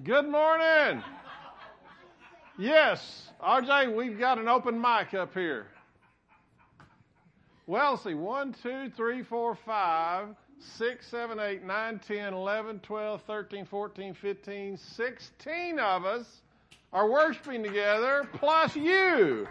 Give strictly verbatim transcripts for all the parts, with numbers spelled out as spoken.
Good morning. Yes, R J, we've got an open mic up here. Well, let's see, one, two, three, four, five, six, seven, eight, nine, ten, eleven, twelve, thirteen, fourteen, fifteen, sixteen of us are worshiping together, plus you.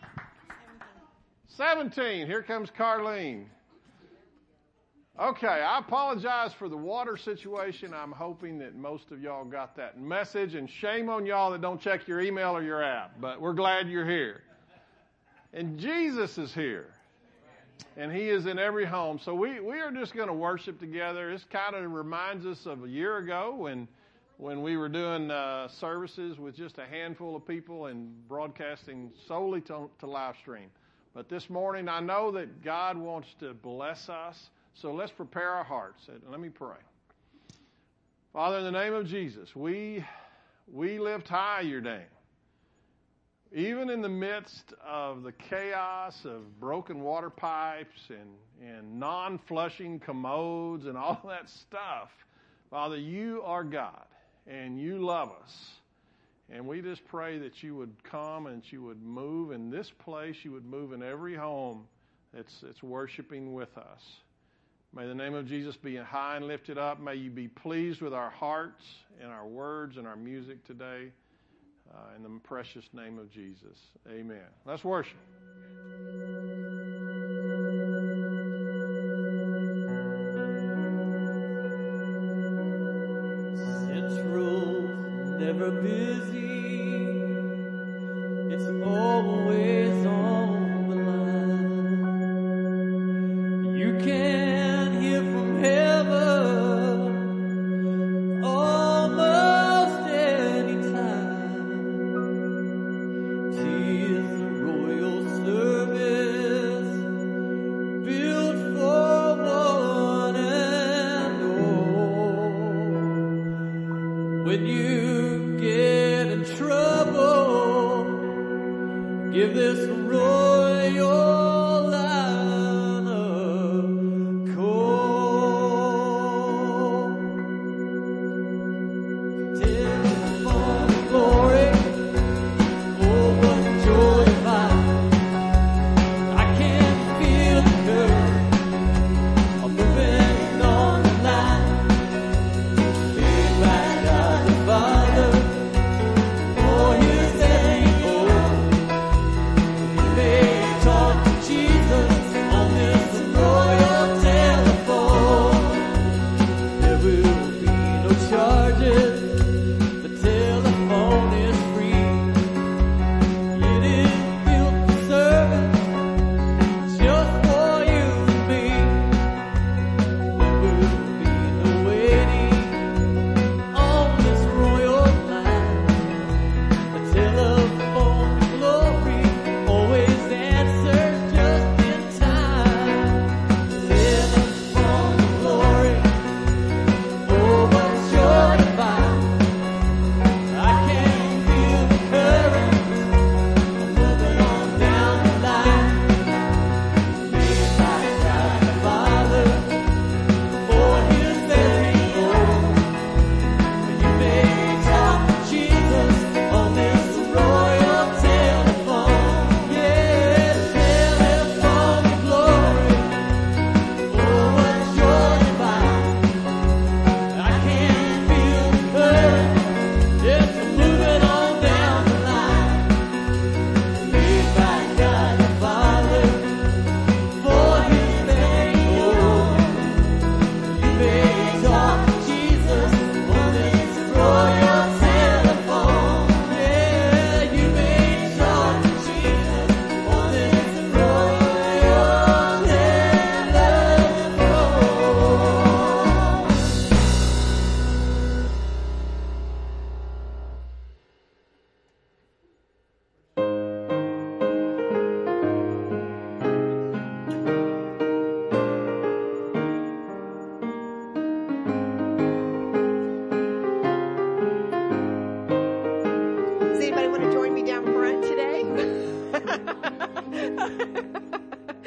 seventeen. Here comes Carlene. Okay, I apologize for the water situation. I'm hoping that most of y'all got that message, and shame on y'all that don't check your email or your app, but we're glad you're here. And Jesus is here, and He is in every home. So we, we are just going to worship together. This kind of reminds us of a year ago when when we were doing uh, services with just a handful of people and broadcasting solely to, to live stream. But this morning, I know that God wants to bless us. So let's prepare our hearts. Let me pray. Father, in the name of Jesus, we we lift high your name. Even in the midst of the chaos of broken water pipes and, and non-flushing commodes and all that stuff, Father, you are God and you love us. And we just pray that you would come and you would move in this place. You would move in every home that's, that's worshiping with us. May the name of Jesus be high and lifted up. May you be pleased with our hearts and our words and our music today. Uh, in the precious name of Jesus. Amen. Let's worship. Central, never busy. It's always on the line. You can give this royal line a call. Telephone glory, oh what joy divine. I can feel the curve, I'm moving on the line. Lead by God the Father, for His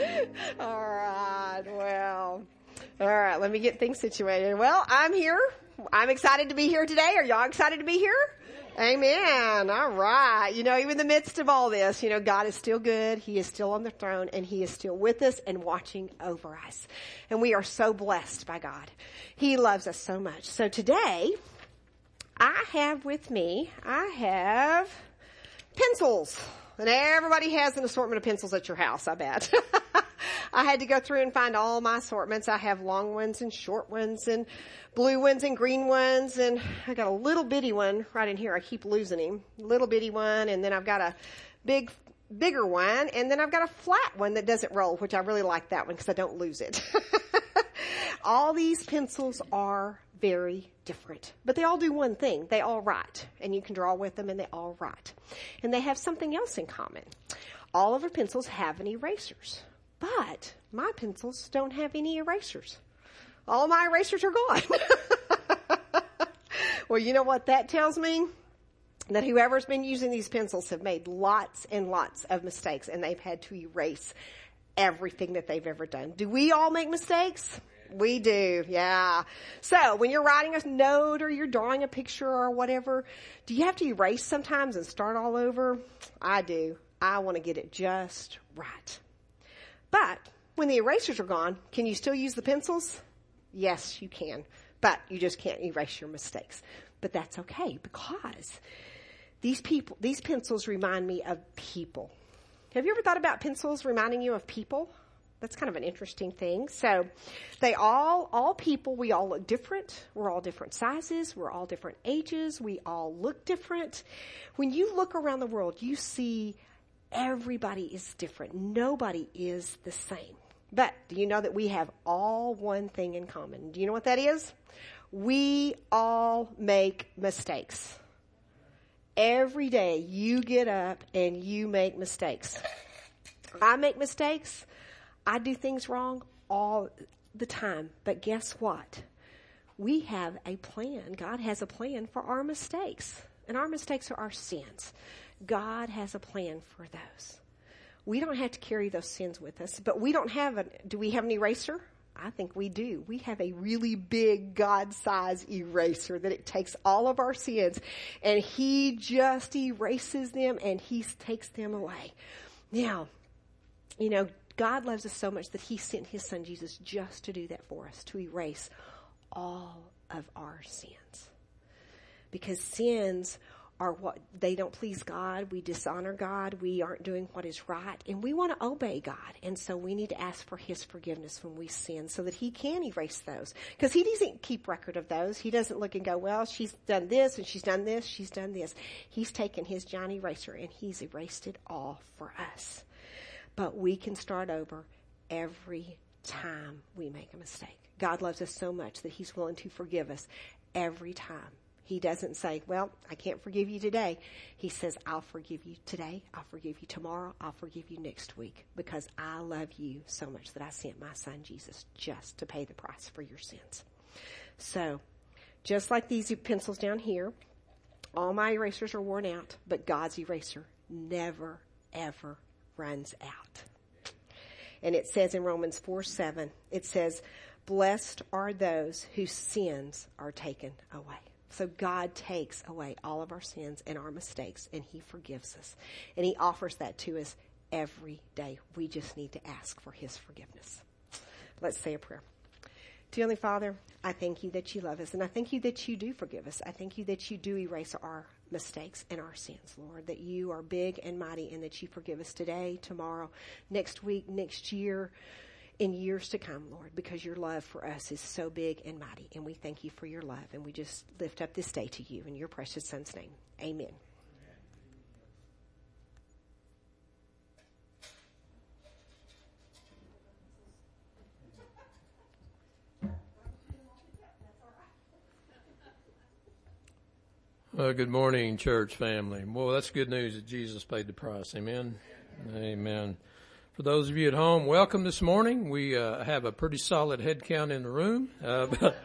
Get things situated. Well, I'm here. I'm excited to be here today. Are y'all excited to be here? Amen. All right. You know, even in the midst of all this, you know, God is still good. He is still on the throne, and He is still with us and watching over us. And we are so blessed by God. He loves us so much. So today, I have with me, I have pencils. And everybody has an assortment of pencils at your house, I bet. I had to go through and find all my assortments. I have long ones and short ones and blue ones and green ones. And I got a little bitty one right in here. I keep losing him. Little bitty one. And then I've got a big, bigger one. And then I've got a flat one that doesn't roll, which I really like that one because I don't lose it. All these pencils are very different, but they all do one thing. They all write, and you can draw with them, and they all write. And they have something else in common. All of our pencils have an erasers, but my pencils don't have any erasers. All my erasers are gone. Well, you know what that tells me? That whoever's been using these pencils have made lots and lots of mistakes, and they've had to erase everything that they've ever done. Do we all make mistakes? We do, yeah. So when you're writing a note or you're drawing a picture or whatever, do you have to erase sometimes and start all over? I do. I want to get it just right. But when the erasers are gone, can you still use the pencils? Yes, you can. But you just can't erase your mistakes. But that's okay because these people, these pencils remind me of people. Have you ever thought about pencils reminding you of people? That's kind of an interesting thing. So they all, all people, we all look different. We're all different sizes. We're all different ages. We all look different. When you look around the world, you see everybody is different. Nobody is the same. But do you know that we have all one thing in common? Do you know what that is? We all make mistakes. Every day you get up and you make mistakes. I make mistakes. I do things wrong all the time. But guess what? We have a plan. God has a plan for our mistakes. And our mistakes are our sins. God has a plan for those. We don't have to carry those sins with us. But we don't have a, do we have an eraser? I think we do. We have a really big God-sized eraser that it takes all of our sins and He just erases them and He takes them away. Now, you know, God loves us so much that He sent His Son Jesus just to do that for us, to erase all of our sins. Because sins are what, they don't please God. We dishonor God. We aren't doing what is right. And we want to obey God. And so we need to ask for His forgiveness when we sin so that He can erase those. Because He doesn't keep record of those. He doesn't look and go, well, she's done this and she's done this, she's done this. He's taken His giant eraser and He's erased it all for us. But we can start over every time we make a mistake. God loves us so much that He's willing to forgive us every time. He doesn't say, well, I can't forgive you today. He says, I'll forgive you today. I'll forgive you tomorrow. I'll forgive you next week because I love you so much that I sent my Son Jesus just to pay the price for your sins. So just like these pencils down here, all my erasers are worn out, but God's eraser never, ever runs out. And it says in Romans four seven, it says, blessed are those whose sins are taken away. So God takes away all of our sins and our mistakes, and He forgives us. And He offers that to us every day. We just need to ask for His forgiveness. Let's say a prayer. Dear Heavenly Father, I thank You that You love us, and I thank You that You do forgive us. I thank You that You do erase our mistakes and our sins, Lord, that You are big and mighty, and that You forgive us today, tomorrow, next week, next year, in years to come, Lord, because Your love for us is so big and mighty, and we thank You for Your love, and we just lift up this day to You in Your precious Son's name. Amen. Well, good morning, church family. Well, that's good news that Jesus paid the price. Amen. Amen. For those of you at home, welcome this morning. We uh, have a pretty solid head count in the room uh,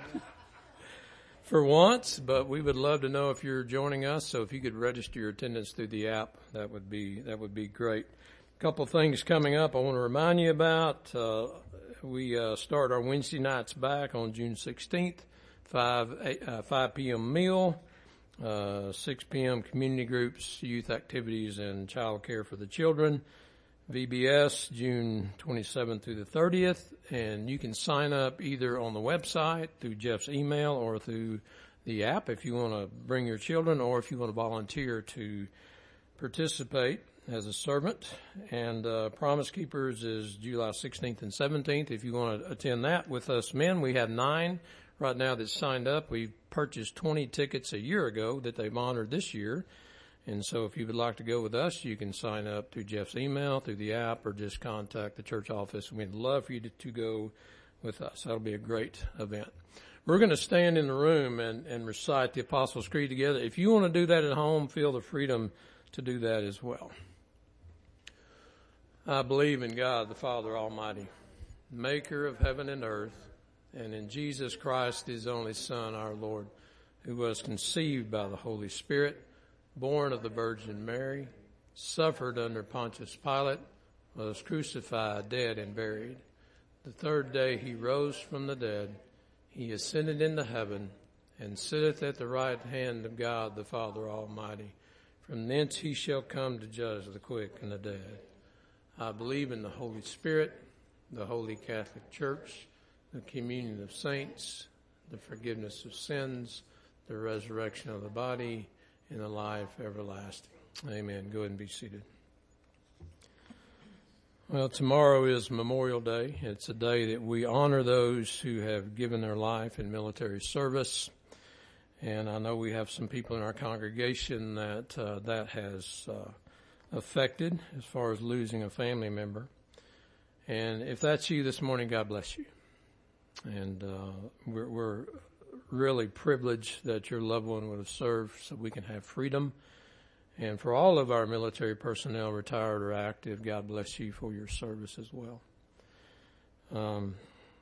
for once, but we would love to know if you're joining us. So if you could register your attendance through the app, that would be that would be great. A couple of things coming up I want to remind you about. Uh, we uh, start our Wednesday nights back on June sixteenth. five, eight, uh, five p.m. meal, uh, six p.m. community groups, youth activities, and child care for the children. V B S, June twenty-seventh through the thirtieth, and you can sign up either on the website, through Jeff's email, or through the app if you want to bring your children, or if you want to volunteer to participate as a servant. And uh, Promise Keepers is July sixteenth and seventeenth. If you want to attend that with us men, we have nine right now that signed up. We purchased twenty tickets a year ago that they've honored this year. And so if you would like to go with us, you can sign up through Jeff's email, through the app, or just contact the church office. We'd love for you to, to go with us. That'll be a great event. We're going to stand in the room and, and recite the Apostles' Creed together. If you want to do that at home, feel the freedom to do that as well. I believe in God, the Father Almighty, maker of heaven and earth, and in Jesus Christ, his only Son, our Lord, who was conceived by the Holy Spirit, born of the Virgin Mary, suffered under Pontius Pilate, was crucified, dead, and buried. The third day he rose from the dead. He ascended into heaven, and sitteth at the right hand of God the Father Almighty. From thence he shall come to judge the quick and the dead. I believe in the Holy Spirit, the Holy Catholic Church, the communion of saints, the forgiveness of sins, the resurrection of the body, and the life everlasting. Amen. Go ahead and be seated. Well, tomorrow is Memorial Day. It's a day that we honor those who have given their life in military service. And I know we have some people in our congregation that uh, that has uh, affected as far as losing a family member. And if that's you this morning, God bless you. And uh, we're, we're really privileged that your loved one would have served so we can have freedom. And for all of our military personnel, retired or active, God bless you for your service as well. Um,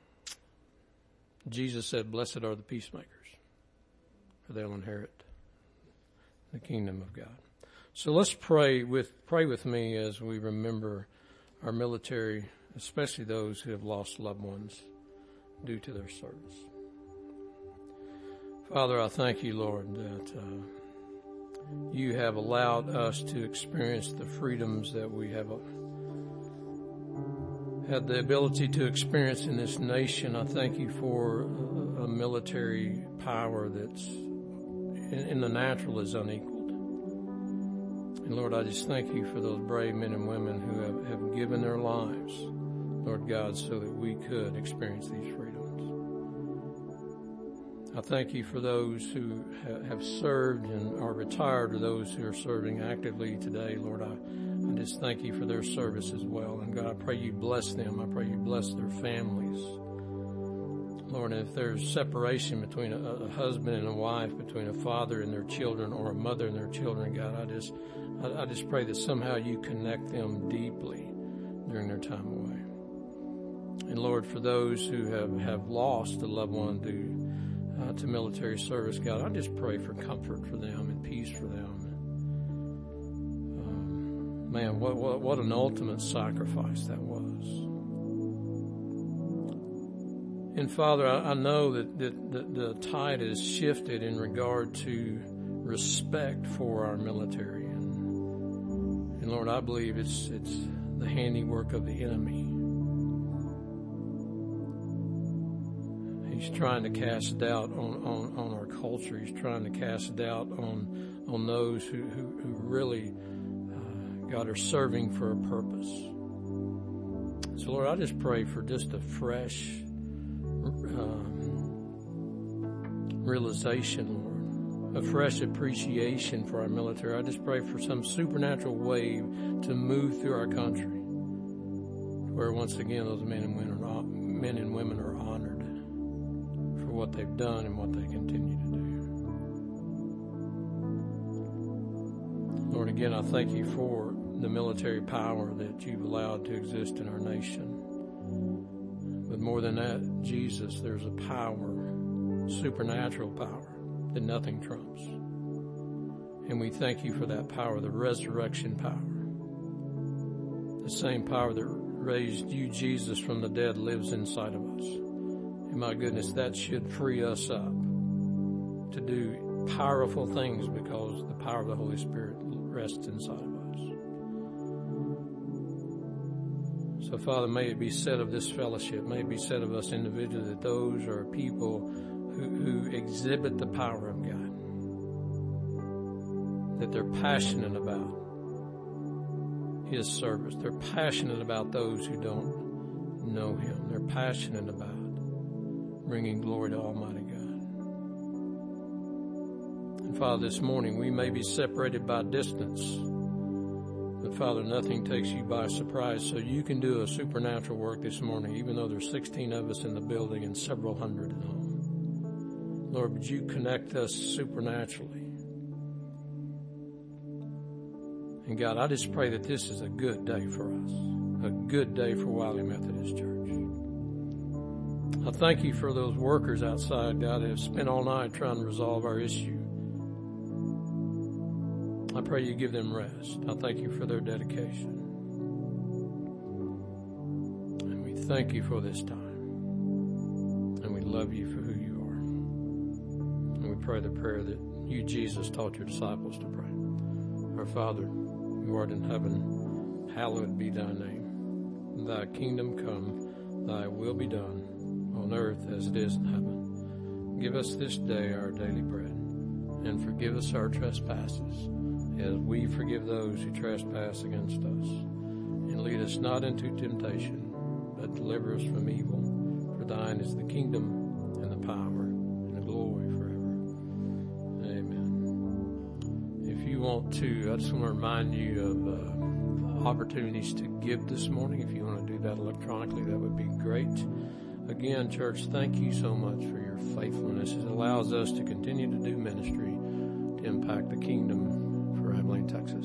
Jesus said, blessed are the peacemakers, for they'll inherit the kingdom of God. So let's pray with, pray with me as we remember our military, especially those who have lost loved ones due to their service. Father, I thank you, Lord, that uh, you have allowed us to experience the freedoms that we have uh, had the ability to experience in this nation. I thank you for a, a military power that's in, in the natural is unequaled. And Lord, I just thank you for those brave men and women who have, have given their lives, Lord God, so that we could experience these freedoms. I thank you for those who have served and are retired, or those who are serving actively today. Lord, I, I just thank you for their service as well. And God, I pray you bless them. I pray you bless their families. Lord, if there's separation between a, a husband and a wife, between a father and their children, or a mother and their children, God, I just, I, I just pray that somehow you connect them deeply during their time away. And Lord, for those who have, have lost a loved one due Uh, to military service, God, I just pray for comfort for them and peace for them. Um, man, what, what what an ultimate sacrifice that was. And Father, I, I know that, that, that the tide has shifted in regard to respect for our military, and, and Lord, I believe it's it's the handiwork of the enemy. He's trying to cast doubt on, on, on our culture. He's trying to cast doubt on on those who, who, who really, uh, God, are serving for a purpose. So, Lord, I just pray for just a fresh um, realization, Lord, a fresh appreciation for our military. I just pray for some supernatural wave to move through our country, where once again those men and women are, men and women are honored for what they've done and what they continue to do. Lord, again, I thank you for the military power that you've allowed to exist in our nation. But more than that, Jesus, there's a power, supernatural power, that nothing trumps. And we thank you for that power, the resurrection power. The same power that raised you, Jesus, from the dead lives inside of us. And my goodness, that should free us up to do powerful things because the power of the Holy Spirit rests inside of us. So, Father, may it be said of this fellowship, may it be said of us individually that those are people who, who exhibit the power of God, that they're passionate about His service. They're passionate about those who don't know Him. They're passionate about bringing glory to Almighty God. And Father, this morning we may be separated by distance, but Father, nothing takes you by surprise, so you can do a supernatural work this morning, even though there's sixteen of us in the building and several hundred at home. Lord, would you connect us supernaturally? And God, I just pray that this is a good day for us, a good day for Wiley Methodist Church. I thank you for those workers outside, God, that have spent all night trying to resolve our issue. I pray you give them rest. I thank you for their dedication. And we thank you for this time. And we love you for who you are. And we pray the prayer that you, Jesus, taught your disciples to pray. Our Father, who art in heaven, hallowed be thy name. Thy kingdom come, thy will be done, on earth as it is in heaven. Give us this day our daily bread, and forgive us our trespasses, as we forgive those who trespass against us. And lead us not into temptation, but deliver us from evil. For thine is the kingdom, and the power, and the glory forever. Amen. If you want to, I just want to remind you of uh, opportunities to give this morning. If you want to do that electronically, that would be great. Again, church, thank you so much for your faithfulness. It allows us to continue to do ministry to impact the kingdom for Abilene, Texas.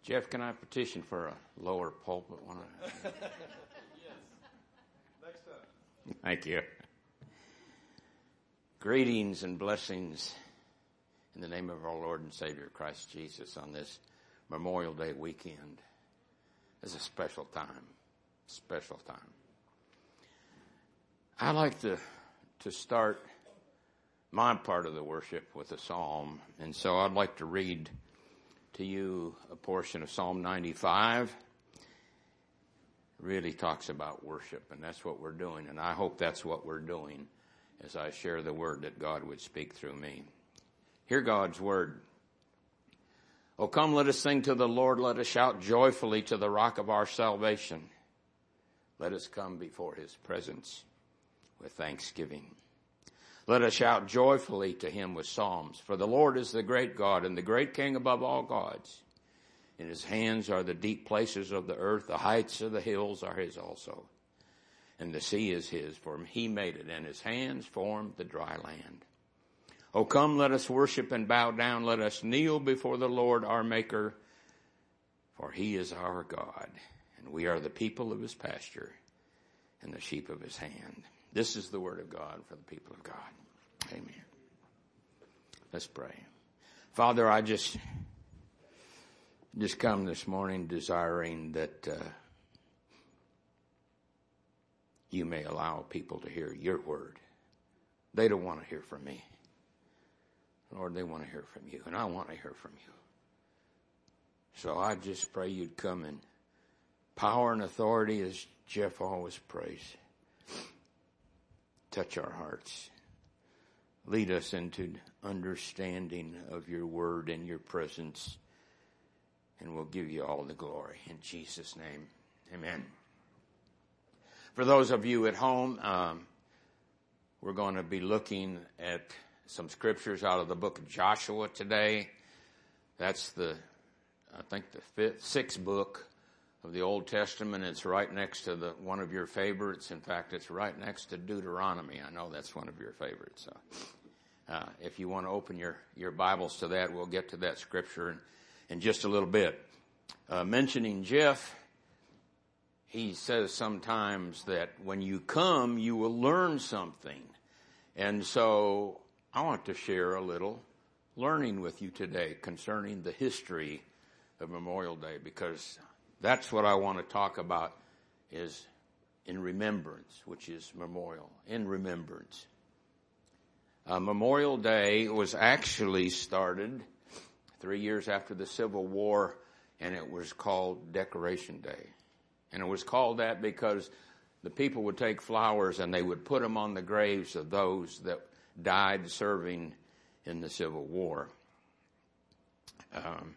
Jeff, can I petition for a lower pulpit one? Yes. Next up. Thank you. Greetings and blessings in the name of our Lord and Savior Christ Jesus on this Memorial Day weekend. It's a special time, special time. I like to to start my part of the worship with a psalm, and so I'd like to read to you a portion of Psalm ninety-five. It really talks about worship, and that's what we're doing, and I hope that's what we're doing as I share the word that God would speak through me. Hear God's word. Oh, come, let us sing to the Lord. Let us shout joyfully to the rock of our salvation. Let us come before his presence with thanksgiving. Let us shout joyfully to him with psalms. For the Lord is the great God and the great King above all gods. In his hands are the deep places of the earth. The heights of the hills are his also. And the sea is his, for he made it, and his hands formed the dry land. O come, let us worship and bow down. Let us kneel before the Lord our Maker, for he is our God, and we are the people of his pasture and the sheep of his hand. This is the word of God for the people of God. Amen. Let's pray. Father, I just, just come this morning desiring that uh, you may allow people to hear your word. They don't want to hear from me. Lord, they want to hear from you, and I want to hear from you. So I just pray you'd come in power and authority, as Jeff always prays. Touch our hearts. Lead us into understanding of your word and your presence, and we'll give you all the glory. In Jesus' name, amen. For those of you at home, um, we're going to be looking at some scriptures out of the book of Joshua today. That's the, I think, the fifth, sixth book of the Old Testament. It's right next to the one of your favorites. In fact, it's right next to Deuteronomy. I know that's one of your favorites. So, uh, if you want to open your, your Bibles to that, we'll get to that scripture in, in just a little bit. Uh, mentioning Jeff, he says sometimes that when you come, you will learn something. And so I want to share a little learning with you today concerning the history of Memorial Day, because that's what I want to talk about, is in remembrance, which is memorial, in remembrance. Uh, Memorial Day was actually started three years after the Civil War, and it was called Decoration Day. And it was called that because the people would take flowers and they would put them on the graves of those that died serving in the Civil War. Um,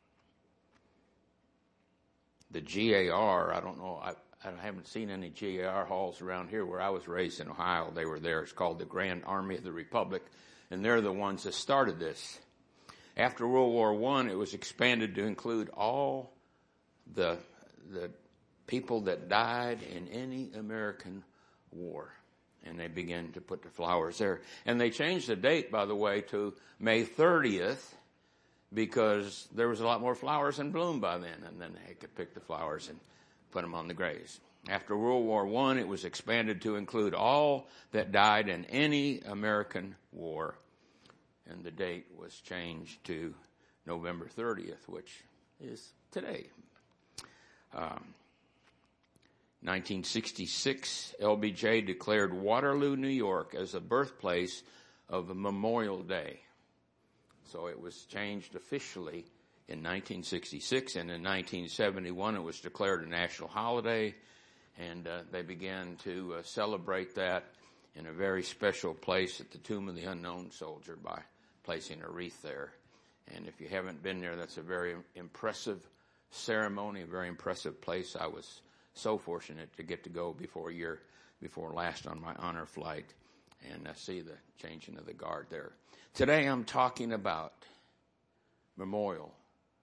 the G A R, I don't know, I, I haven't seen any G A R halls around here where I was raised in Ohio. They were there. It's called the Grand Army of the Republic, and they're the ones that started this. After World War One, it was expanded to include all the the people that died in any American war. And they began to put the flowers there. And they changed the date, by the way, to May thirtieth, because there was a lot more flowers in bloom by then. And then they could pick the flowers and put them on the graves. After World War One, it was expanded to include all that died in any American war. And the date was changed to November thirtieth, which is today. Um, nineteen sixty-six, L B J declared Waterloo, New York as the birthplace of Memorial Day. So it was changed officially in nineteen sixty-six, and in nineteen seventy-one it was declared a national holiday, and uh, they began to uh, celebrate that in a very special place at the Tomb of the Unknown Soldier by placing a wreath there. And if you haven't been there, that's a very impressive ceremony, a very impressive place. I was so fortunate to get to go before year before last on my honor flight and uh, see the changing of the guard there. Today I'm talking about memorial.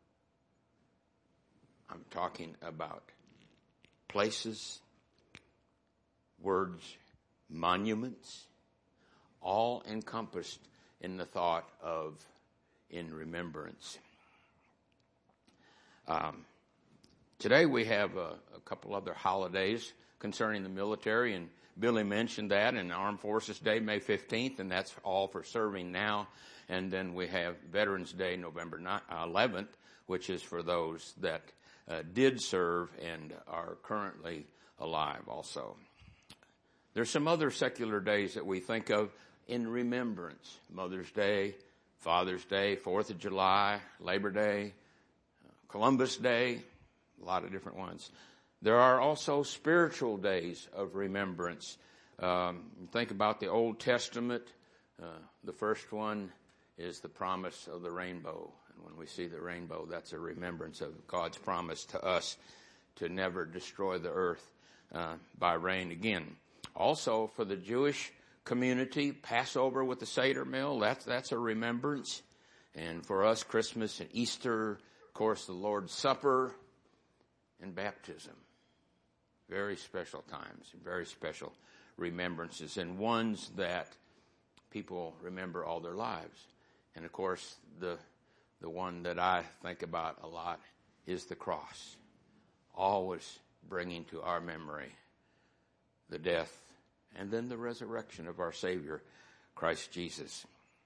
I'm talking about places, words, monuments, all encompassed in the thought of in remembrance. Um, today we have a, a couple other holidays concerning the military, and Billy mentioned that, and Armed Forces Day, May fifteenth, and that's all for serving now. And then we have Veterans Day, November eleventh, which is for those that uh, did serve and are currently alive also. There's some other secular days that we think of in remembrance. Mother's Day, Father's Day, fourth of July, Labor Day, Columbus Day, a lot of different ones. There are also spiritual days of remembrance. Um, think about the Old Testament. Uh, the first one is the promise of the rainbow. And when we see the rainbow, that's a remembrance of God's promise to us to never destroy the earth uh, by rain again. Also, for the Jewish community, Passover with the Seder meal, that's, that's a remembrance. And for us, Christmas and Easter, of course, the Lord's Supper and baptism. Very special times, very special remembrances, and ones that people remember all their lives. And of course, the the one that I think about a lot is the cross, always bringing to our memory the death and then the resurrection of our Savior, Christ Jesus.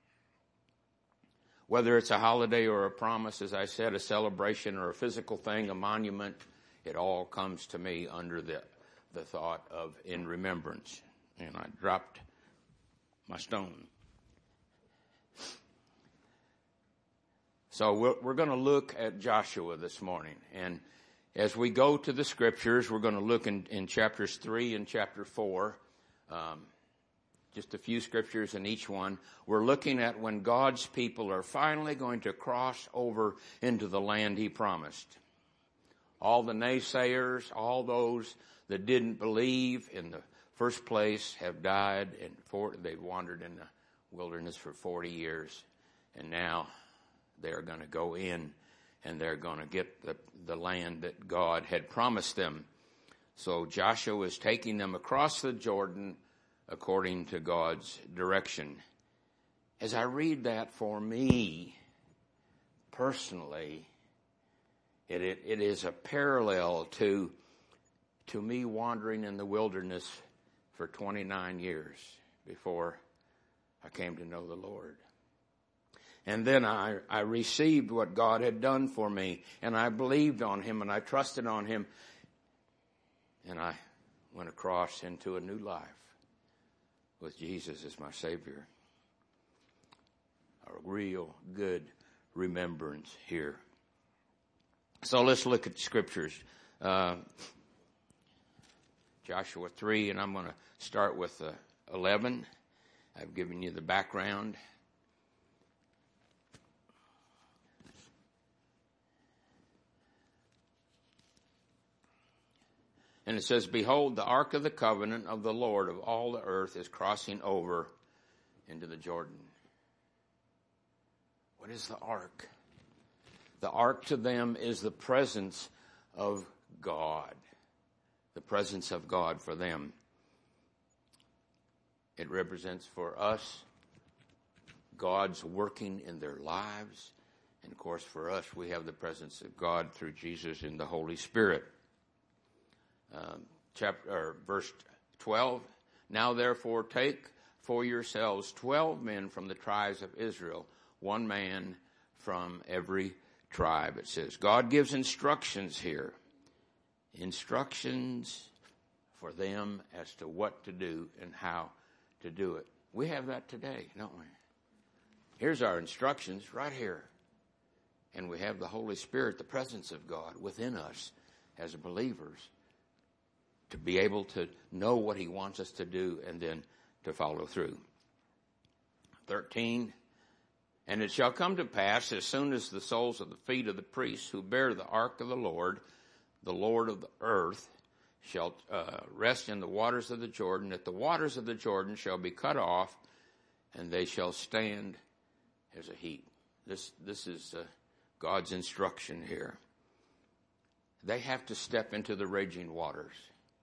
Whether it's a holiday or a promise, as I said, a celebration or a physical thing, a monument, it all comes to me under the the thought of in remembrance. And I dropped my stone. So we're, we're going to look at Joshua this morning. And as we go to the scriptures, we're going to look in, in chapters three and chapter four. Um, just a few scriptures in each one. We're looking at when God's people are finally going to cross over into the land he promised. All the naysayers, all those that didn't believe in the first place have died, and for, they've wandered in the wilderness for forty years, and now they're going to go in and they're going to get the, the land that God had promised them. So Joshua is taking them across the Jordan according to God's direction. As I read that, for me personally, It, it, it is a parallel to, to me wandering in the wilderness for twenty-nine years before I came to know the Lord. And then I, I received what God had done for me, and I believed on him, and I trusted on him, and I went across into a new life with Jesus as my Savior. A real good remembrance here. So let's look at the scriptures. Uh, Joshua three, and I'm going to start with uh, eleven. I've given you the background. And it says, "Behold, the ark of the covenant of the Lord of all the earth is crossing over into the Jordan." What is the ark? The ark to them is the presence of God. The presence of God for them. It represents for us God's working in their lives. And of course for us, we have the presence of God through Jesus in the Holy Spirit. Um, chapter, or verse twelve, "Now therefore take for yourselves twelve men from the tribes of Israel, one man from every tribe." It says God gives instructions here, instructions for them as to what to do and how to do it. We have that today, don't we? Here's our instructions right here, and we have the Holy Spirit, the presence of God within us as believers, to be able to know what he wants us to do and then to follow through. thirteen, "And it shall come to pass, as soon as the soles of the feet of the priests who bear the ark of the Lord, the Lord of the earth, shall uh, rest in the waters of the Jordan, that the waters of the Jordan shall be cut off, and they shall stand as a heap." This, this is uh, God's instruction here. They have to step into the raging waters.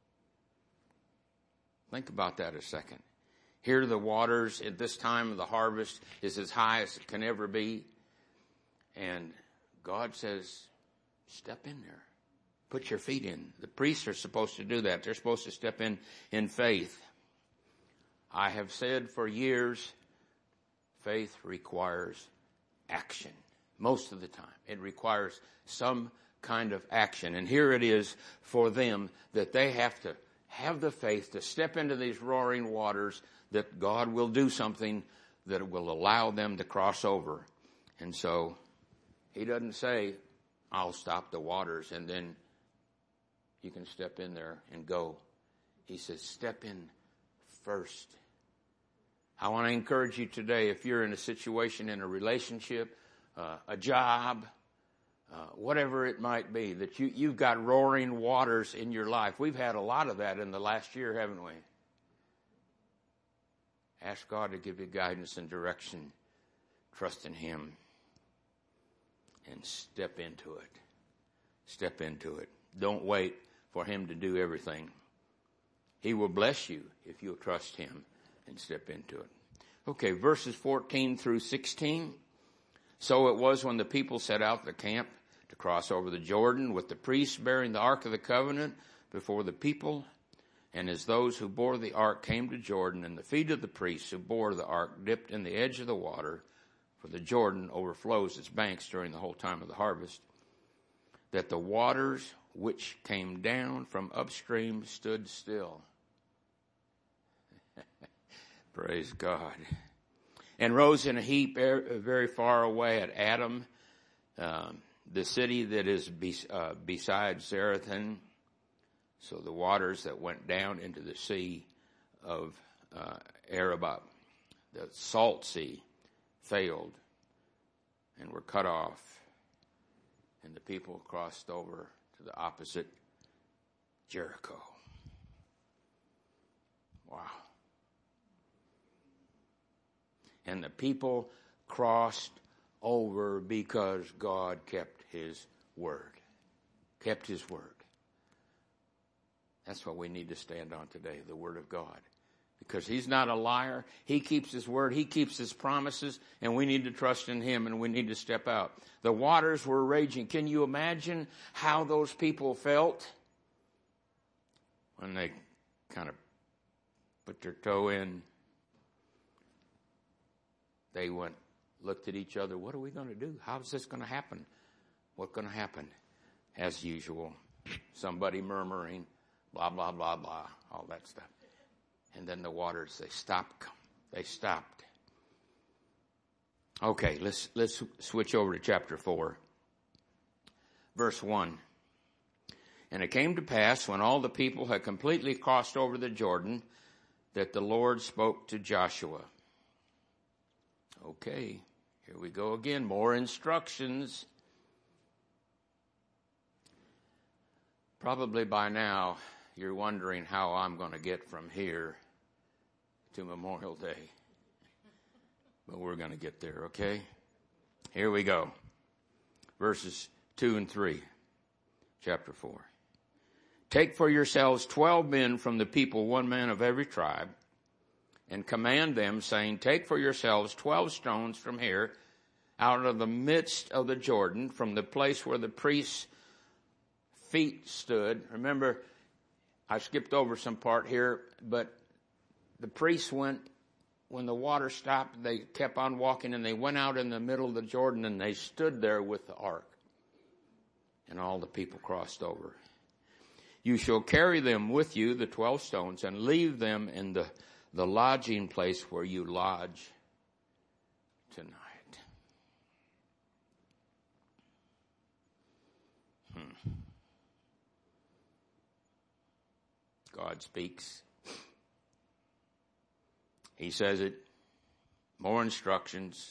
Think about that a second. Here the waters at this time of the harvest is as high as it can ever be. And God says, Step in there. Put your feet in. The priests are supposed to do that. They're supposed to step in in faith. I have said for years, faith requires action. Most of the time, it requires some kind of action. And here it is for them that they have to have the faith to step into these roaring waters, that God will do something that will allow them to cross over. And so he doesn't say, I'll stop the waters and then you can step in there and go. He says, step in first. I want to encourage you today, if you're in a situation, in a relationship, uh, a job, uh, whatever it might be, that you, you've got roaring waters in your life. We've had a lot of that in the last year, haven't we? Ask God to give you guidance and direction. Trust in Him. And step into it. Step into it. Don't wait for Him to do everything. He will bless you if you'll trust Him and step into it. Okay, verses fourteen through sixteen. So it was when the people set out the camp to cross over the Jordan, with the priests bearing the Ark of the Covenant before the people. And as those who bore the ark came to Jordan, and the feet of the priests who bore the ark dipped in the edge of the water, for the Jordan overflows its banks during the whole time of the harvest, that the waters which came down from upstream stood still. Praise God. And rose in a heap very far away at Adam, um, the city that is be, uh, beside Zarethan. So the waters that went down into the sea of uh, Arabah, the salt sea, failed and were cut off. And the people crossed over to the opposite Jericho. Wow. And the people crossed over because God kept His word. Kept His word. That's what we need to stand on today, the Word of God. Because He's not a liar. He keeps His word. He keeps His promises. And we need to trust in Him, and we need to step out. The waters were raging. Can you imagine how those people felt when they kind of put their toe in? They went, looked at each other. What are we going to do? How's this going to happen? What's going to happen? As usual, somebody murmuring, blah, blah, blah, blah, all that stuff. And then the waters, they stopped. They stopped. Okay, let's let's switch over to chapter four. Verse one. And it came to pass, when all the people had completely crossed over the Jordan, that the Lord spoke to Joshua. Okay, here we go again. More instructions. Probably by now, you're wondering how I'm going to get from here to Memorial Day. But we're going to get there, okay? Here we go. Verses two and three, chapter four. Take for yourselves twelve men from the people, one man of every tribe, and command them, saying, take for yourselves twelve stones from here, out of the midst of the Jordan, from the place where the priests' feet stood. Remember, I skipped over some part here, but the priests went, when the water stopped, they kept on walking, and they went out in the middle of the Jordan, and they stood there with the ark. And all the people crossed over. You shall carry them with you, the twelve stones, and leave them in the, the lodging place where you lodge tonight. Hmm. God speaks. He says it. More instructions.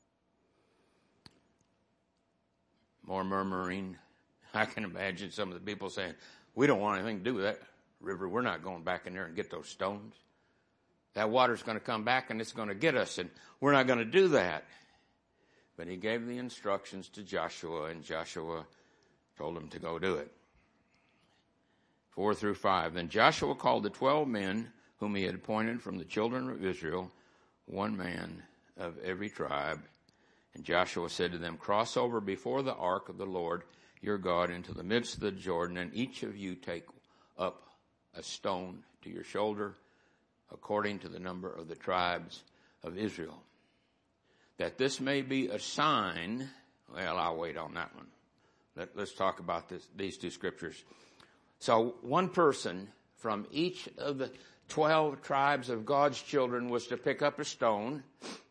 More murmuring. I can imagine some of the people saying, we don't want anything to do with that river. We're not going back in there and get those stones. That water's going to come back and it's going to get us, and we're not going to do that. But he gave the instructions to Joshua, and Joshua told him to go do it. Four through five. Then Joshua called the twelve men whom he had appointed from the children of Israel, one man of every tribe. And Joshua said to them, cross over before the ark of the Lord your God into the midst of the Jordan, and each of you take up a stone to your shoulder, according to the number of the tribes of Israel, that this may be a sign. Well, I'll wait on that one. Let, let's talk about this, these two scriptures. So one person from each of the twelve tribes of God's children was to pick up a stone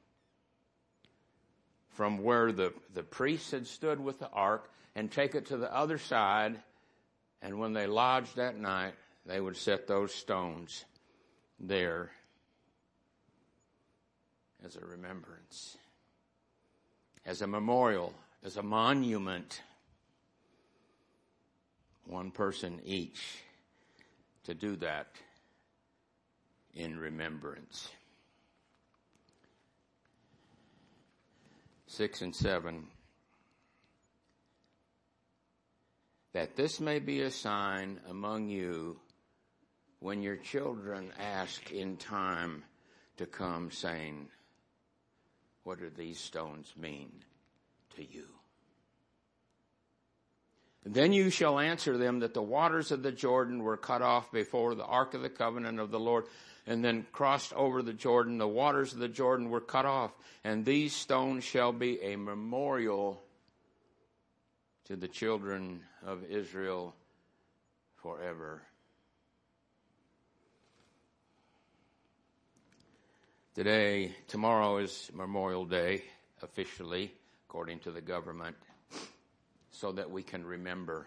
from where the, the priests had stood with the ark and take it to the other side. And when they lodged that night, they would set those stones there as a remembrance, as a memorial, as a monument. One person each to do that in remembrance. Six and seven. That this may be a sign among you when your children ask in time to come, saying, what do these stones mean to you? And then you shall answer them that the waters of the Jordan were cut off before the ark of the covenant of the Lord, and then crossed over the Jordan. The waters of the Jordan were cut off, and these stones shall be a memorial to the children of Israel forever. Today, tomorrow is Memorial Day, officially, according to the government, so that we can remember.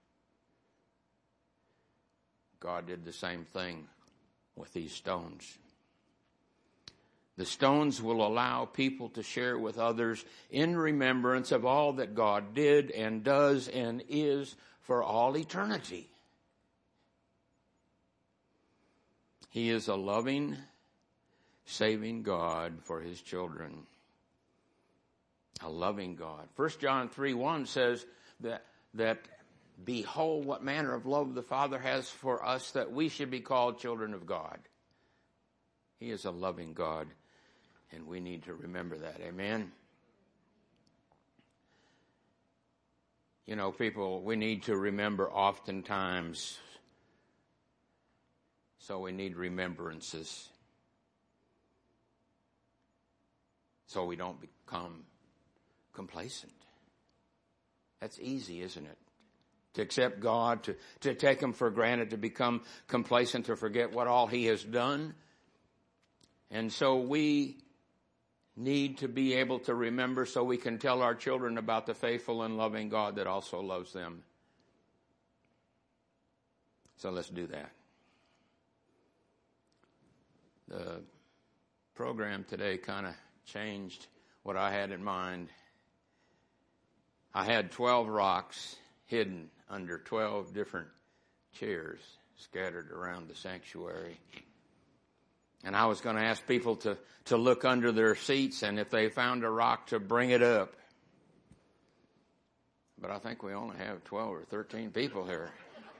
God did the same thing with these stones. The stones will allow people to share with others in remembrance of all that God did and does and is for all eternity. He is a loving, saving God for his children. A loving God. First John three one says that, that behold what manner of love the Father has for us, that we should be called children of God. He is a loving God, and we need to remember that. Amen. You know, people, we need to remember oftentimes, so we need remembrances, so we don't become complacent. That's easy, isn't it? To accept God, to, to take him for granted, to become complacent, to forget what all he has done. And so we need to be able to remember so we can tell our children about the faithful and loving God that also loves them. So let's do that. The program today kind of changed what I had in mind. I had twelve rocks hidden under twelve different chairs scattered around the sanctuary. And I was going to ask people to, to look under their seats, and if they found a rock, to bring it up. But I think we only have twelve or thirteen people here.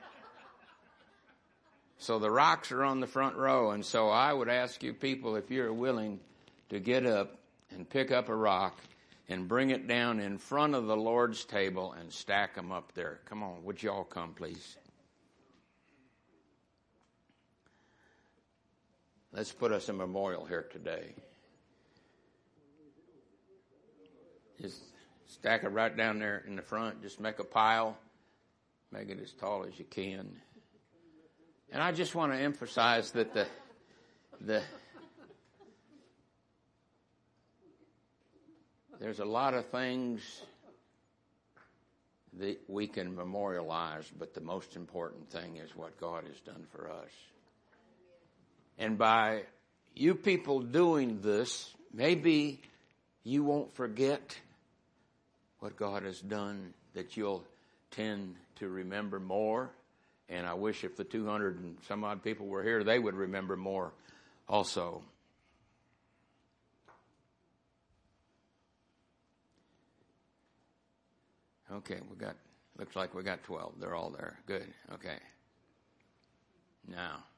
So the rocks are on the front row, and so I would ask you people, if you're willing to get up and pick up a rock and bring it down in front of the Lord's table and stack them up there. Come on, would you all come, please? Let's put us a memorial here today. Just stack it right down there in the front. Just make a pile. Make it as tall as you can. And I just want to emphasize that the the there's a lot of things that we can memorialize, but the most important thing is what God has done for us. And by you people doing this, maybe you won't forget what God has done, that you'll tend to remember more. And I wish if the two hundred and some odd people were here, they would remember more also. Okay, we got, looks like we got twelve. They're all there. Good. Okay. Now,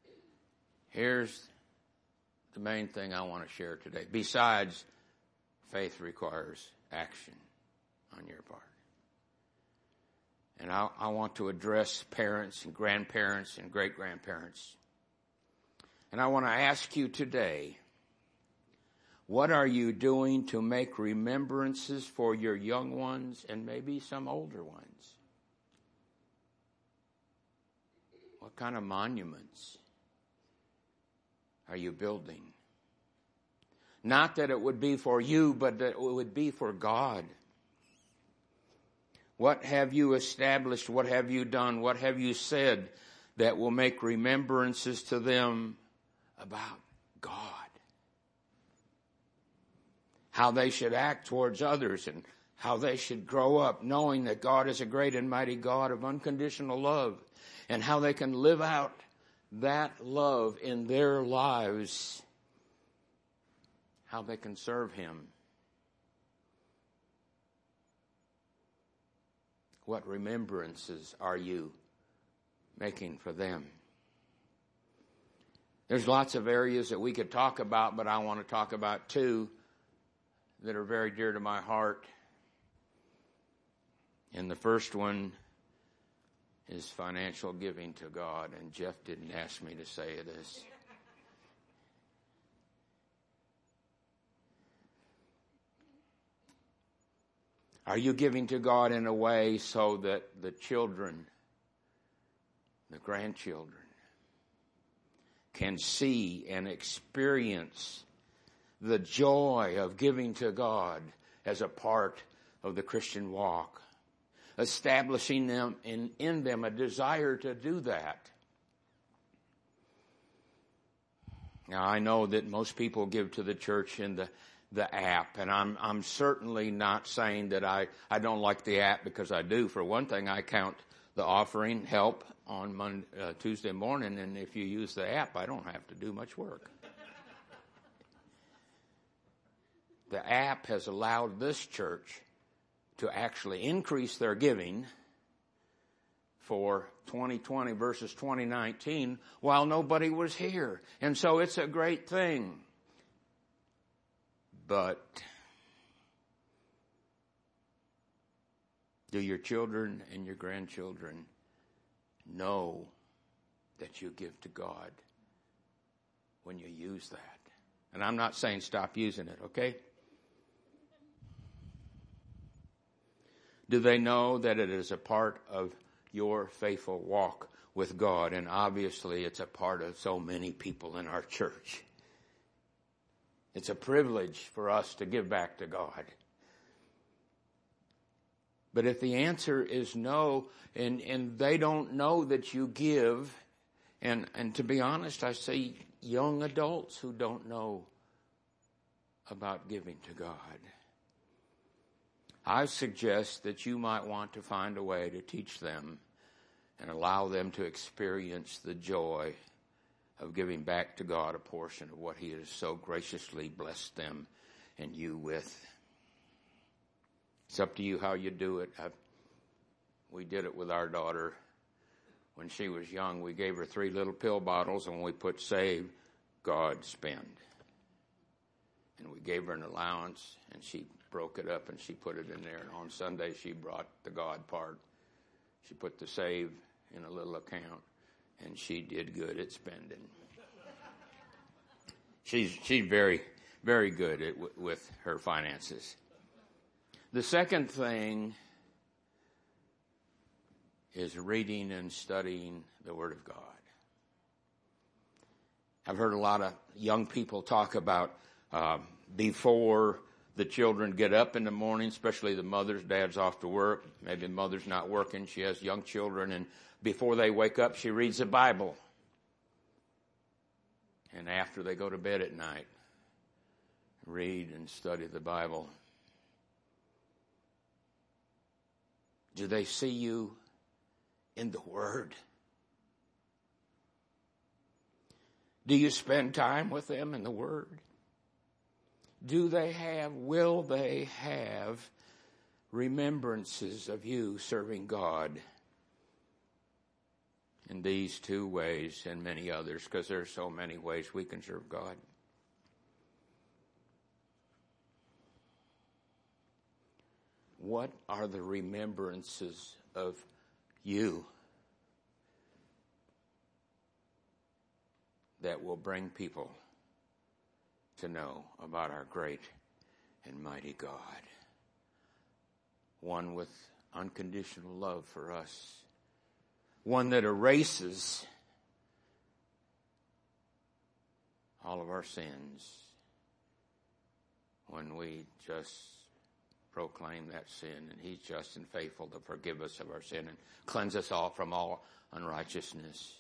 here's the main thing I want to share today. Besides faith requires action on your part. And I, I want to address parents and grandparents and great-grandparents. And I want to ask you today, what are you doing to make remembrances for your young ones and maybe some older ones? What kind of monuments are you building? Not that it would be for you, but that it would be for God. What have you established? What have you done? What have you said that will make remembrances to them about God? How they should act towards others and how they should grow up knowing that God is a great and mighty God of unconditional love, and how they can live out that love in their lives, how they can serve Him. What remembrances are you making for them? There's lots of areas that we could talk about, but I want to talk about two that are very dear to my heart. And the first one is financial giving to God, and Jeff didn't ask me to say it as. Are you giving to God in a way so that the children, the grandchildren, can see and experience the joy of giving to God as a part of the Christian walk, establishing them in, in them a desire to do that? Now, I know that most people give to the church in the the app, and I'm I'm certainly not saying that I, I don't like the app, because I do. For one thing, I count the offering help on Monday, uh, Tuesday morning, and if you use the app, I don't have to do much work. The app has allowed this church to actually increase their giving for twenty twenty versus twenty nineteen while nobody was here. And so it's a great thing. But do your children and your grandchildren know that you give to God when you use that? And I'm not saying stop using it, okay? Do they know that it is a part of your faithful walk with God? And obviously it's a part of so many people in our church. It's a privilege for us to give back to God. But if the answer is no, and, and they don't know that you give, and, and to be honest, I see young adults who don't know about giving to God, I suggest that you might want to find a way to teach them and allow them to experience the joy of giving back to God a portion of what He has so graciously blessed them and you with. It's up to you how you do it. I've, we did it with our daughter when she was young. We gave her three little pill bottles, and we put save, God, spend. And we gave her an allowance, and she broke it up and she put it in there. And on Sunday she brought the God part. She put the save in a little account, and she did good at spending. She's she's very, very good at, w- with her finances. The second thing is reading and studying the Word of God. I've heard a lot of young people talk about uh, before the children get up in the morning, especially the mothers, dad's off to work, maybe the mother's not working, she has young children, and before they wake up, she reads the Bible. And after they go to bed at night, read and study the Bible. Do they see you in the Word? Do you spend time with them in the Word? Do they have, will they have remembrances of you serving God in these two ways and many others, because there are so many ways we can serve God. what are the remembrances of you that will bring people to know about our great and mighty God? One with unconditional love for us. One that erases all of our sins when we just proclaim that sin, and He's just and faithful to forgive us of our sin and cleanse us all from all unrighteousness.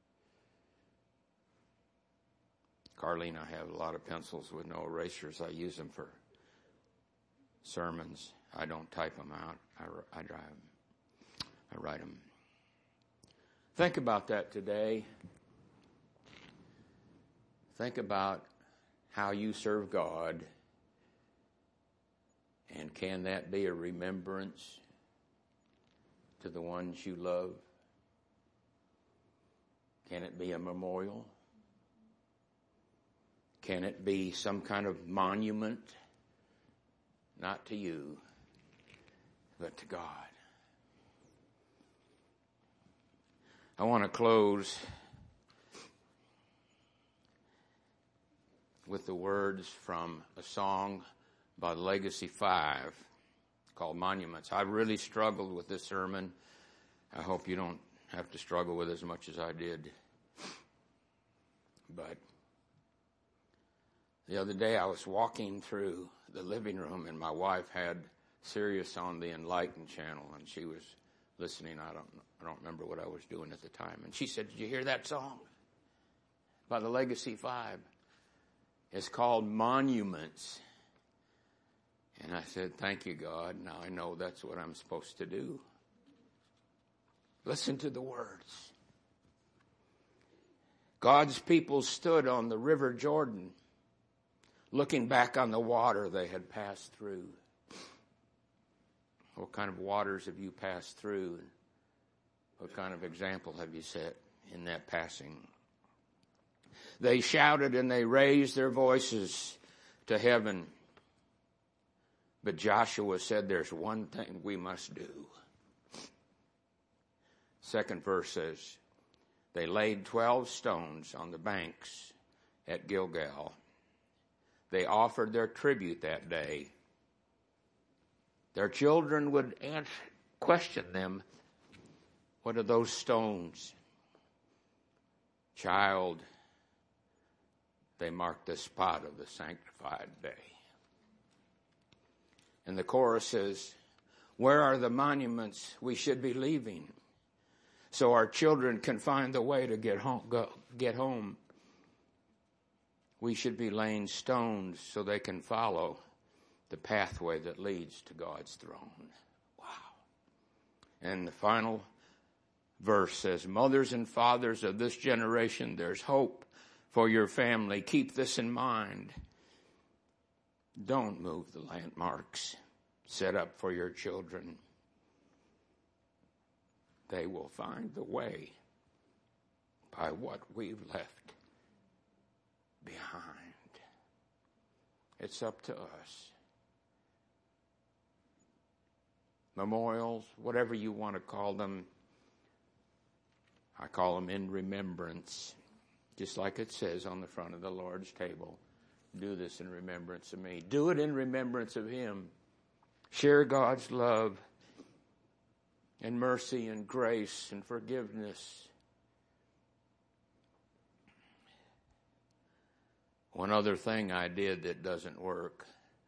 Carlene, I have a lot of pencils with no erasers. I use them for sermons. I don't type them out. I, I drive them. I write them. Think about that today. Think about how you serve God. And can that be a remembrance to the ones you love? Can it be a memorial? Can it be some kind of monument? Not to you, but to God. I want to close with the words from a song by Legacy Five called Monuments. I really struggled with this sermon. I hope you don't have to struggle with it as much as I did. But the other day I was walking through the living room and my wife had Sirius on the Enlightened channel and she was listening. I don't I don't remember what I was doing at the time. And she said, "Did you hear that song by the Legacy Five? It's called Monuments." And I said, "Thank you, God. Now I know that's what I'm supposed to do." Listen to the words. God's people stood on the river Jordan, looking back on the water they had passed through. What kind of waters have you passed through? What kind of example have you set in that passing? They shouted and they raised their voices to heaven. But Joshua said, "There's one thing we must do." Second verse says, they laid twelve stones on the banks at Gilgal. They offered their tribute that day. Their children would answer, question them, "What are those stones?" "Child, they mark the spot of the sanctified day." And the chorus says, "Where are the monuments we should be leaving so our children can find the way to get home, go, get home? We should be laying stones so they can follow the pathway that leads to God's throne." Wow. And the final verse says, "Mothers and fathers of this generation, there's hope for your family. Keep this in mind. Don't move the landmarks set up for your children. They will find the way by what we've left behind." It's up to us. Memorials, whatever you want to call them, I call them in remembrance, just like it says on the front of the Lord's table. Do this in remembrance of me. Do it in remembrance of Him. Share God's love and mercy and grace and forgiveness. One other thing I did that doesn't work.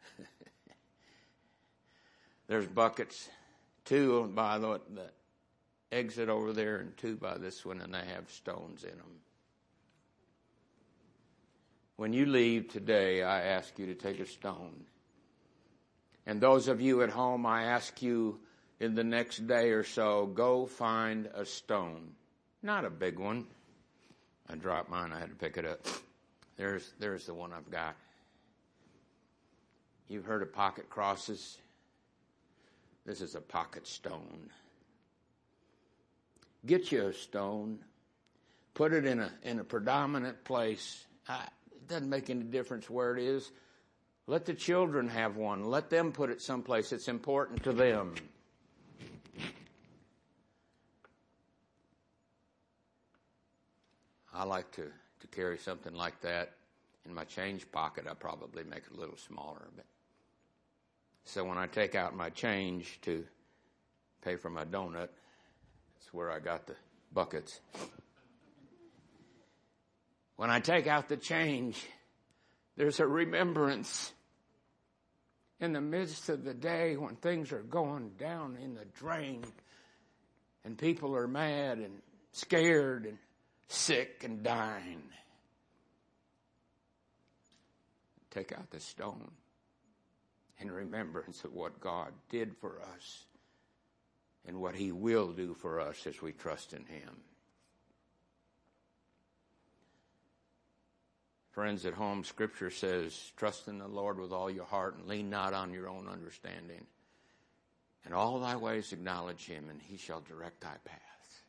There's buckets, two by the, the exit over there and two by this one, and they have stones in them. When you leave today, I ask you to take a stone. And those of you at home, I ask you in the next day or so, go find a stone. Not a big one. I dropped mine. I had to pick it up. There's, there's the one I've got. You've heard of pocket crosses. This is a pocket stone. Get you a stone. Put it in a, in a predominant place. I, It doesn't make any difference where it is. Let the children have one. Let them put it someplace that's important to them. I like to, to carry something like that in my change pocket. I probably make it a little smaller. But so when I take out my change to pay for my donut, that's where I got the buckets. When I take out the change, there's a remembrance in the midst of the day when things are going down in the drain and people are mad and scared and sick and dying. Take out the stone in remembrance of what God did for us and what He will do for us as we trust in Him. Friends at home, Scripture says, trust in the Lord with all your heart and lean not on your own understanding. In all thy ways acknowledge Him, and He shall direct thy paths.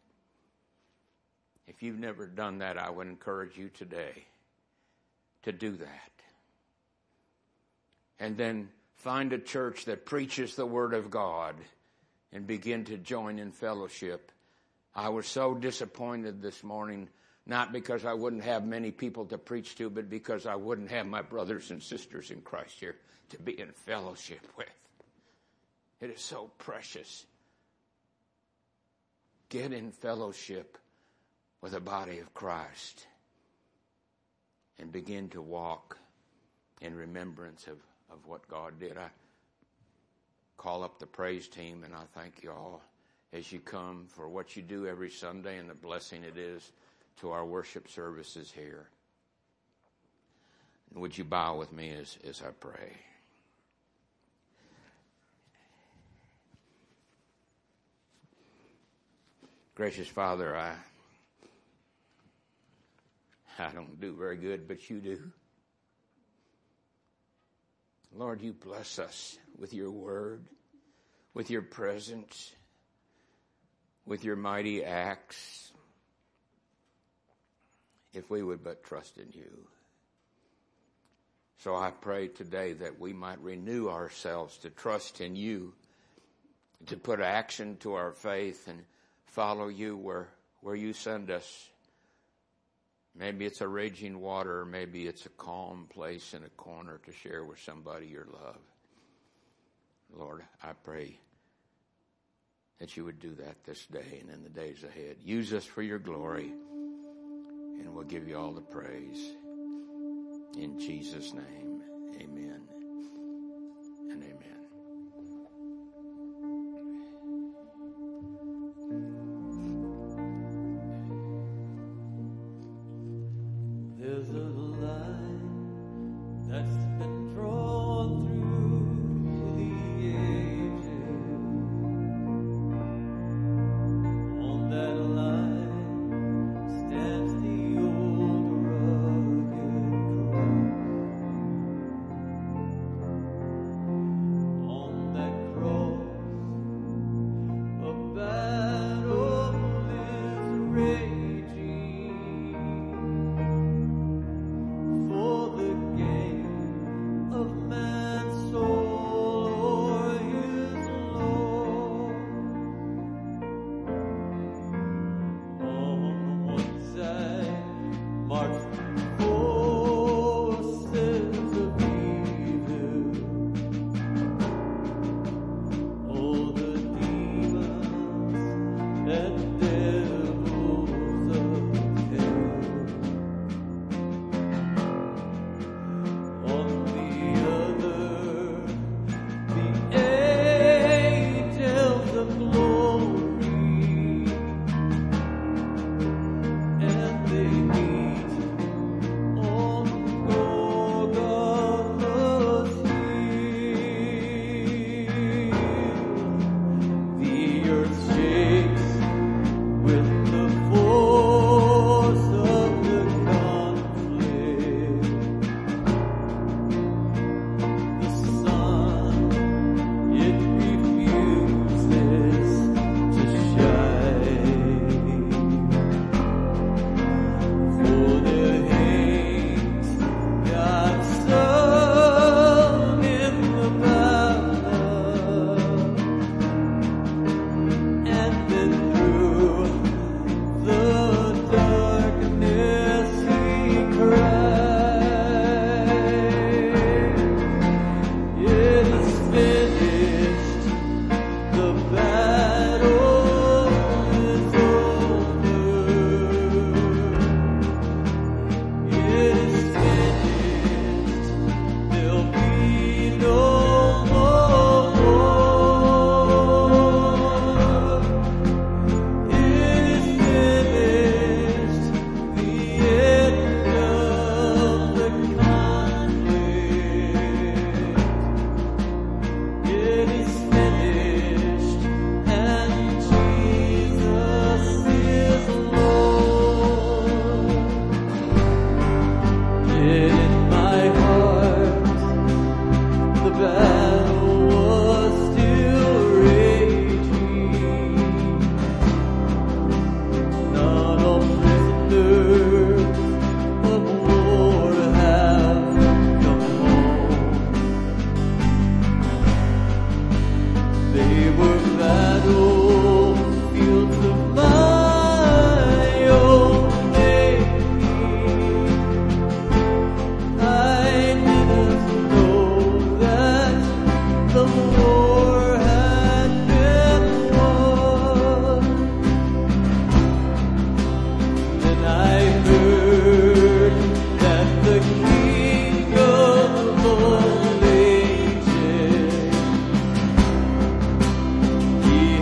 If you've never done that, I would encourage you today to do that. And then find a church that preaches the Word of God and begin to join in fellowship. I was so disappointed this morning, not because I wouldn't have many people to preach to, but because I wouldn't have my brothers and sisters in Christ here to be in fellowship with. It is so precious. Get in fellowship with the body of Christ and begin to walk in remembrance of, of what God did. I call up the praise team, and I thank you all as you come for what you do every Sunday and the blessing it is to our worship services here. And would you bow with me as, as I pray? Gracious Father, I I don't do very good, but you do. Lord, you bless us with your word, with your presence, with your mighty acts, if we would but trust in you. So I pray today that we might renew ourselves to trust in you, to put action to our faith and follow you where, where you send us. Maybe it's a raging water, maybe it's a calm place in a corner to share with somebody your love. Lord, I pray that you would do that this day and in the days ahead. Use us for your glory, and we'll give you all the praise. In Jesus' name, amen and amen. There's a line that's been drawn through the ages. On that line stands the old rugged cross.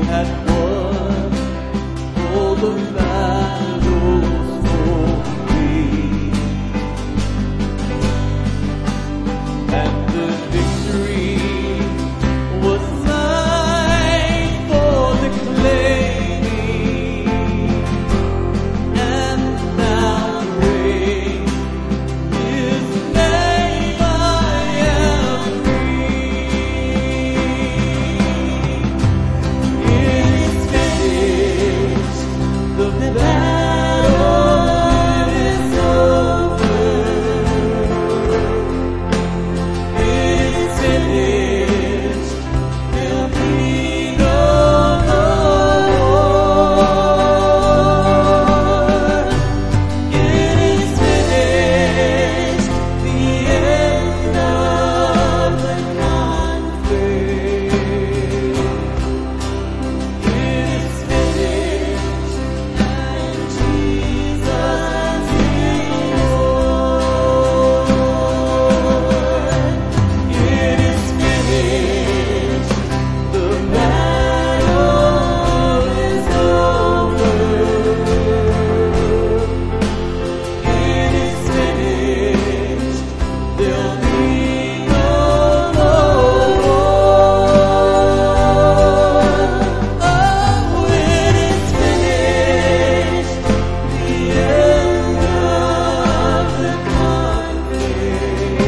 had won all the battles for me, and the victory was mine for the claiming, and now praise His name. I am free. It is finished. The battle is over. It is finished. There'll be no more. It is finished. The end of the conflict. It is finished, and Jesus is Lord. It is finished. The battle is over. It is finished. There'll be no more. Oh, it is finished. The end of the conflict.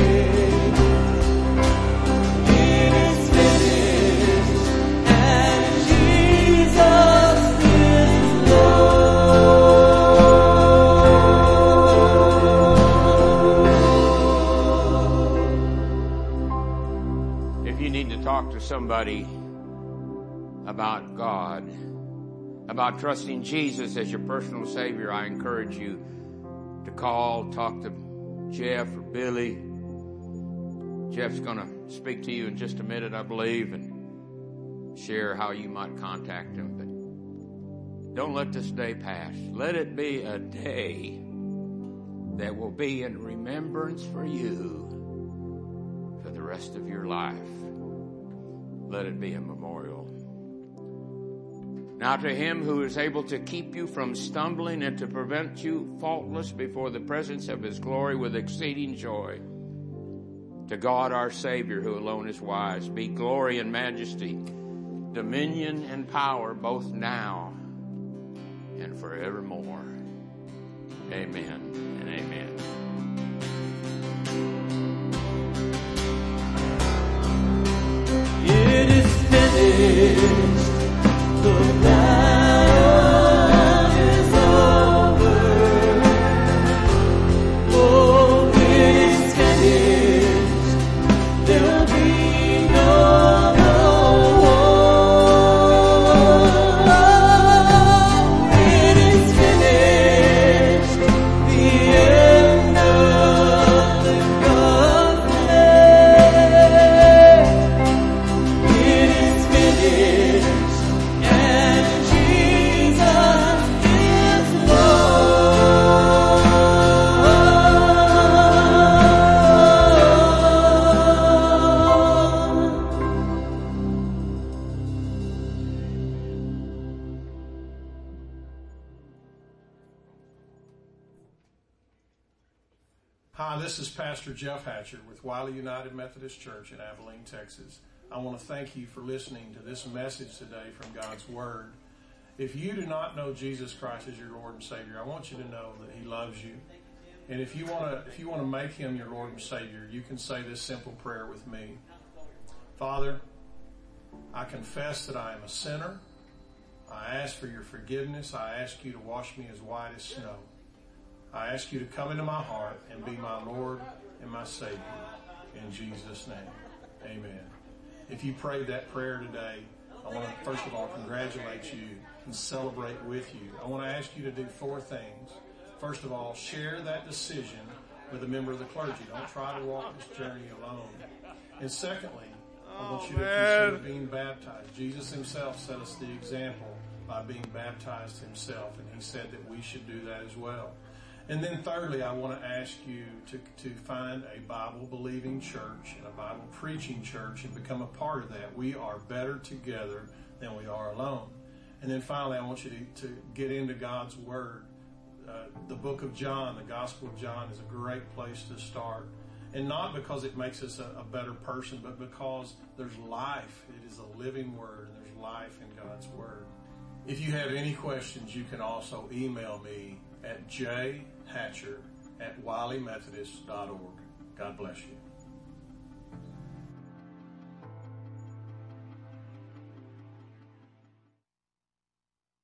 It is finished, and Jesus is Lord. If you need to talk to somebody about God, about trusting Jesus as your personal Savior, I encourage you to call, talk to Jeff or Billy. Jeff's going to speak to you in just a minute, I believe, and share how you might contact him. But don't let this day pass. Let it be a day that will be in remembrance for you for the rest of your life. Let it be a memorial. Now to Him who is able to keep you from stumbling and to prevent you faultless before the presence of His glory with exceeding joy. To God our Savior, who alone is wise, be glory and majesty, dominion and power, both now and forevermore. Amen and amen. It is finished. The battle is over. Oh, it is finished. There'll be no more. Oh, it is finished. The end of the conflict. It is finished, and Jesus is Lord. Hi, this is Pastor Jeff Hatcher with Wiley United Methodist Church in Abilene, Texas. I want to thank you for listening to this message today from God's Word. If you do not know Jesus Christ as your Lord and Savior, I want you to know that He loves you. And if you want to, if you want to make Him your Lord and Savior, you can say this simple prayer with me. Father, I confess that I am a sinner. I ask for your forgiveness. I ask you to wash me as white as snow. I ask you to come into my heart and be my Lord and my Savior. In Jesus' name, amen. If you prayed that prayer today, I want to, first of all, congratulate you and celebrate with you. I want to ask you to do four things. First of all, share that decision with a member of the clergy. Don't try to walk this journey alone. And secondly, I want you to consider being baptized. Jesus Himself set us the example by being baptized Himself, and He said that we should do that as well. And then thirdly, I want to ask you to, to find a Bible-believing church and a Bible-preaching church and become a part of that. We are better together than we are alone. And then finally, I want you to, to get into God's Word. Uh, the book of John, the Gospel of John, is a great place to start. And not because it makes us a, a better person, but because there's life. It is a living Word, and there's life in God's Word. If you have any questions, you can also email me at j hatcher at wiley methodist dot org. God bless you.